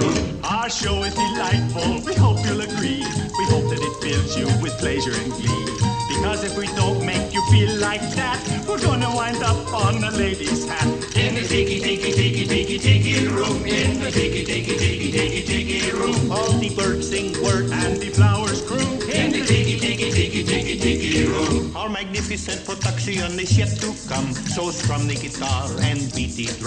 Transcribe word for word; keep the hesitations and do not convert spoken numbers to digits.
room. Our show is delightful, we hope you'll agree. We hope that it fills you with pleasure and glee. Because if we don't make you feel like that, we're gonna wind up on a lady's hat. In the tiki tiki tiki tiki tiki room, in the tiki tiki tiki tiki tiki room. All the birds sing word and the flowers croon. In the tiki tiki tiki tiki tiki room. Our magnificent production is yet to come. So strum the guitar and beat the drum.